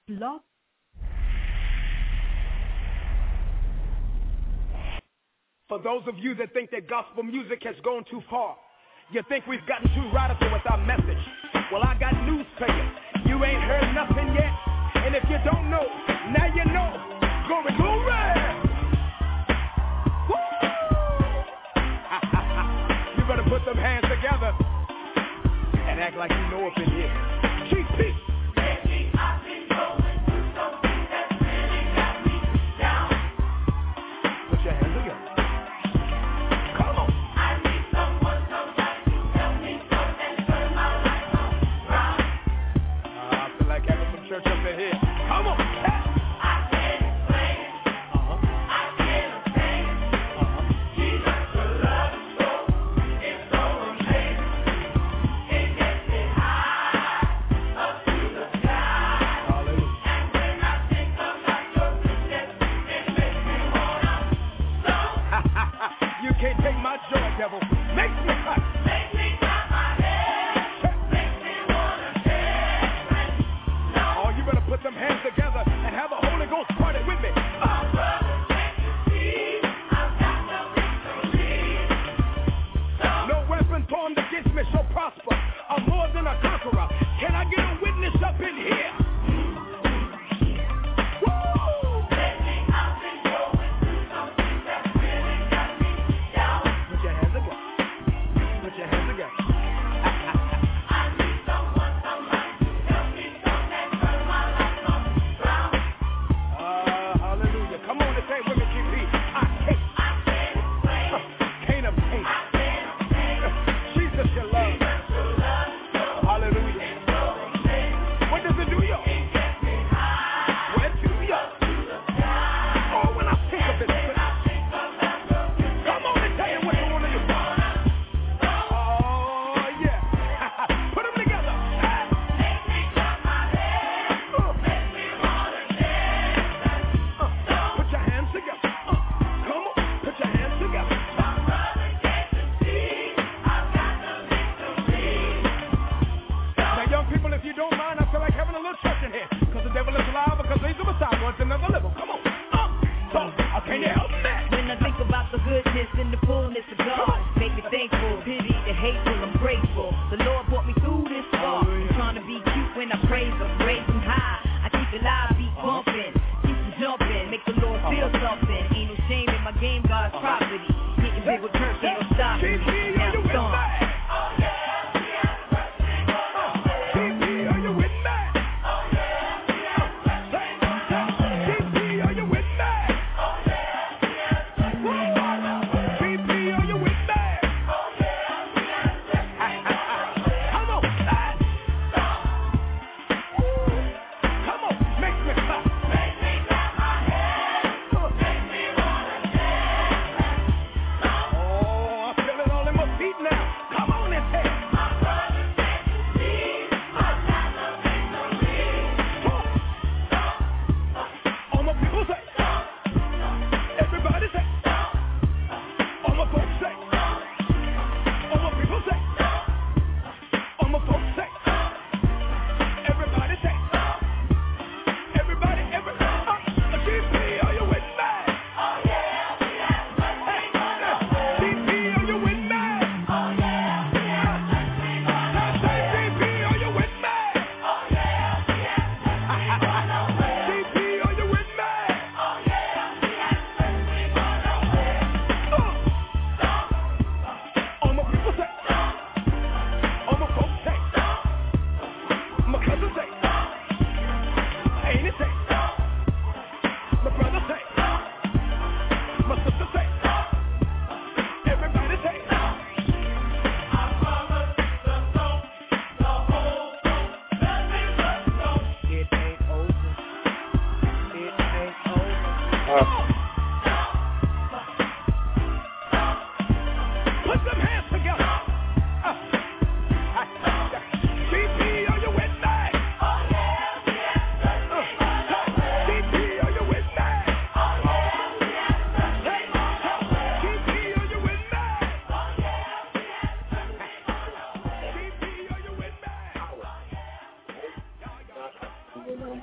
Blog. For those of you that think that gospel music has gone too far, you think we've gotten too radical with our message. Well, I got news to you. You ain't heard nothing yet. And if you don't know, now you know. Glory, glory! Woo! You better put them hands together and act like you know up in here. GP! Put your hands together. Come on. I need someone somebody to help me turn and turn my life around. I feel like having some church up in here. Come on. Hey. I can't explain it. I can't obtain it. Jesus, your love is so, it's so amazing. It gets me high up to the sky. Hallelujah. And when I think about your goodness, it makes me wanna flow. You can't take my joy, devil. Makes me hot. Makes me clap my hands. Makes me wanna dance. Oh, you better put them hands together and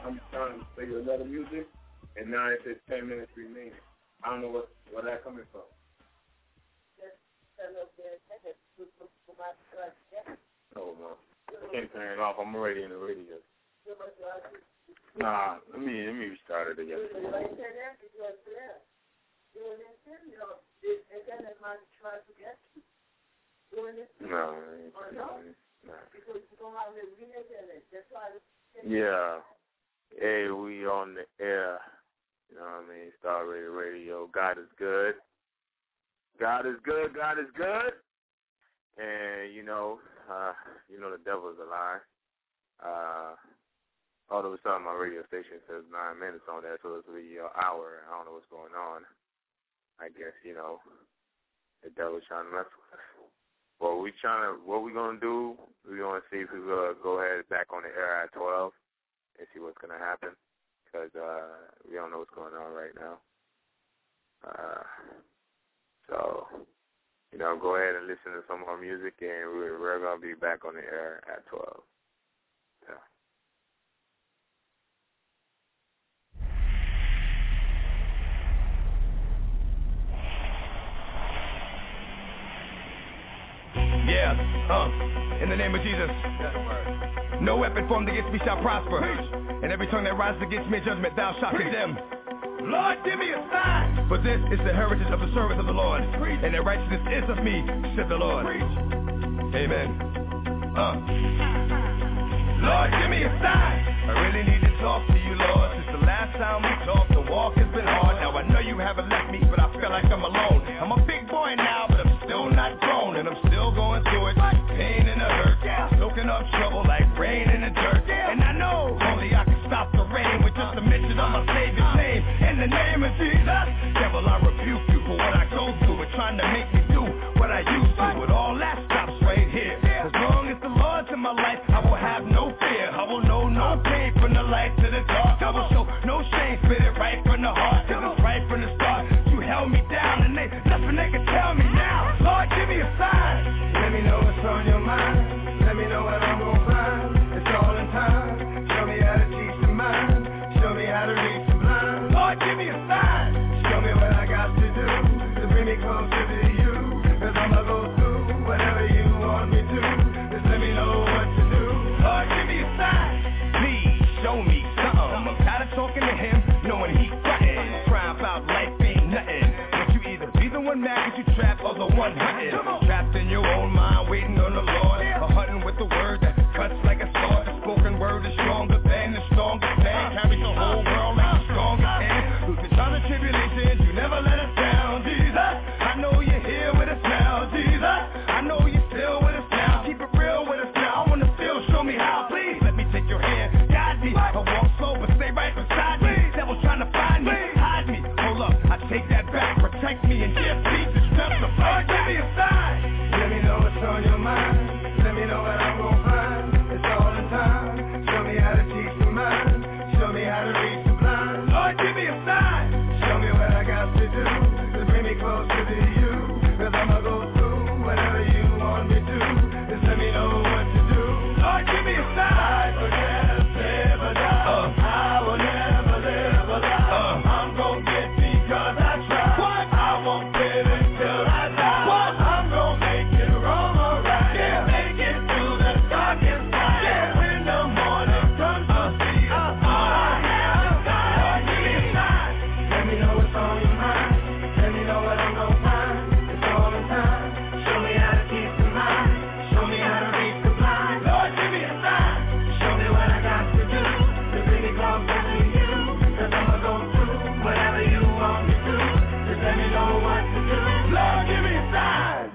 I'm trying to play another music, and now it says 10 minutes remaining. I don't know where that coming from. Oh, man. I can't turn it off. I'm already in the radio. Nah, let me restart it again. No. Yeah. Hey, we on the air. You know what I mean? Star Radio. God is good. God is good. God is good. And you know the devil is a lie. All of a sudden, my radio station says 9 minutes on there, so it's really an hour. I don't know what's going on. I guess the devil's trying to mess with us. Well, what we gonna do? We're gonna see if we're gonna go ahead back on the air at 12 and see what's gonna happen, because we don't know what's going on right now. So go ahead and listen to some more music, and we're gonna be back on the air at 12. Yeah. In the name of Jesus. No weapon formed against me shall prosper, and every tongue that rises against me in judgment thou shalt condemn. Lord, give me a sign. For this is the heritage of the servants of the Lord, and their righteousness is of me, said the Lord. Amen. Lord, give me a sign. I really need to talk to you, Lord. Since the last time we talked, the walk has been hard. Now I know you haven't left me, but I feel like I'm alone. I'm a big boy now, but I'm still not grown, and I'm still going through it. Pain and the hurt, soaking up trouble like rain in the dirt. And I know only I can stop the rain with just a mention of my Savior's name. In the name of Jesus, devil, I rebuke you for what I go through and trying to make me do what I used to. But all that stops right here. As long as the Lord's in my life, I will have no fear. I will know no pain from the light to the dark. I will show no shame, spit it right from the heart. Cause it's right from the start. You held me down and nothing they can tell me now. Lord, give me a sign. Let me know what's on your mind. Let me know what I'm gonna find. It's all in time. Show me how to teach the mind. Show me how to reach the blind. Lord, give me a sign. Show me what I got to do to bring me closer to you. Cause I'ma go through whatever you want me to. Just let me know what to do. Lord, give me a sign. Please show me something. I'm tired of talking to him, knowing he's frontin'. Crying about life ain't nothing. But you either be the one mad cause you trapped or the one hunting. Trapped in your own mind, waiting on the Lord. Or hunting with the word that cuts like a sword. The spoken word is stronger than the strongest man. Carries the whole world like the strongest hand. Through the trials and tribulations, you never let us down, Jesus. I know you're here with us now, Jesus. I know you're still with us now. Keep it real with us now. I wanna feel, show me how. Please let me take your hand, guide me. I walk slow but stay right beside me. Devil's trying to find me, hide me. Hold up, I take that back. Protect me and give me the strength to fight. Give me a sign. Let me know what's on your mind. Let me know what I'm gonna find. It's all in time. Show me how to teach the mind. Show me how to reach the blind. Lord, give me a sign. Show me what I got to do to bring me closer to you. Cause I'ma go through whatever you want me to. Just let me know what to do. Lord, give me a sign. I forget to never die. I will never live a lie. I'm gonna get because I try. What? I won't live until I die. What? I'm gonna make it wrong or right. Yeah. Make it through the darkest night. Yeah. When the morning comes to see us all I have is God. Lord, give me a sign. Let me know what's on your mind. Let me know what I'm gonna find. It's all in time. Show me how to keep the mind. Show me how to reach the blind. Lord, give me a sign. Show me what I got to do to bring me closer to you. Cause I'ma go through whatever you want me to. Just let me know what to do. Lord, give me a sign.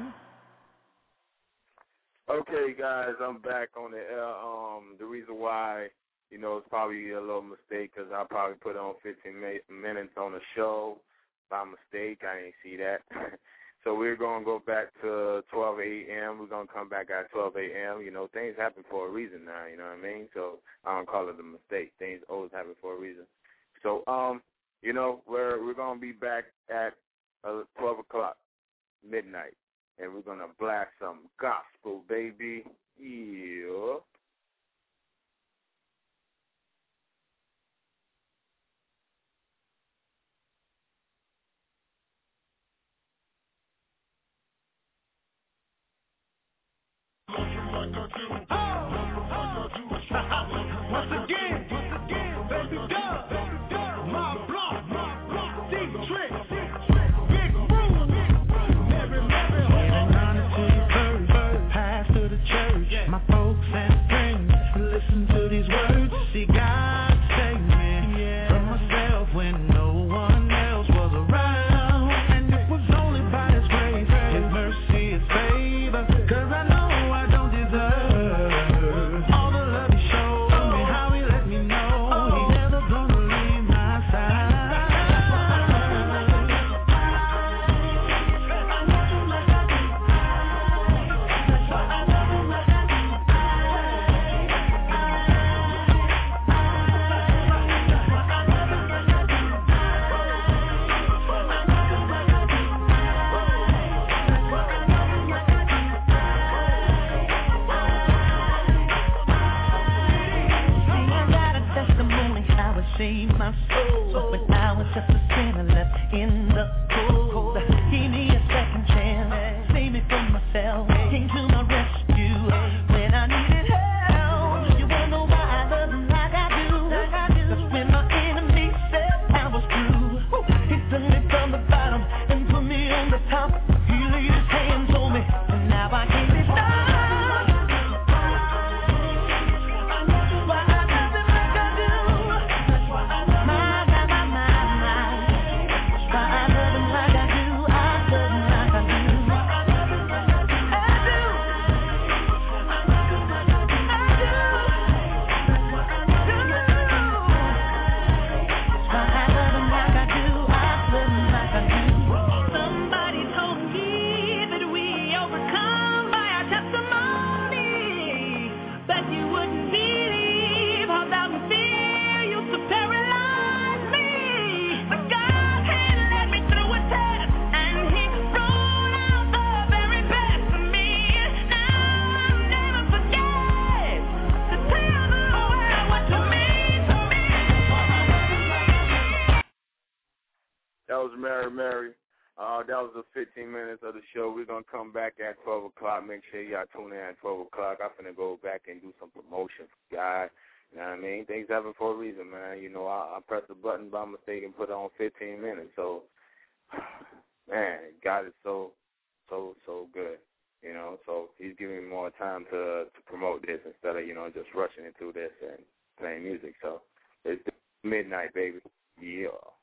Okay, guys, I'm back on the air. The reason why, it's probably a little mistake because I probably put on 15 minutes on the show by mistake. I didn't see that. So we're going to go back to 12 a.m. We're going to come back at 12 a.m. Things happen for a reason now, you know what I mean? So I don't call it a mistake. Things always happen for a reason. So, we're going to be back at 12 o'clock, midnight, and we're going to blast some gospel, baby. Yeah. Once again, baby dub, my block, deep trick, big room, Mary, Giving honor to your birth, pastor of the church, my folks and friends, listen to these words, see God save me from myself when no one else was around, and it was only by His grace, His mercy, His favor, 'cause I know I don't deserve all the love He showed me, how He let me know He never gonna leave my side. Saved my soul when I was just a sinner left in the cold. Gave me a second chance, saved me from myself, came to my rescue when I needed help. You wanna know why I love Him like I do? 'Cause when my enemy said I was through, He took me from the bottom and put me on the top. He laid His hands on me, and now I can't be stopped. That was Mary. That was the 15 minutes of the show. We're going to come back at 12 o'clock. Make sure y'all tune in at 12 o'clock. I'm going to go back and do some promotion for God. You know what I mean? Things happen for a reason, man. You know, I pressed the button by mistake and put it on 15 minutes. So, man, God is so good. You know, so He's giving me more time to promote this instead of, you know, just rushing into this and playing music. So it's midnight, baby. Yeah.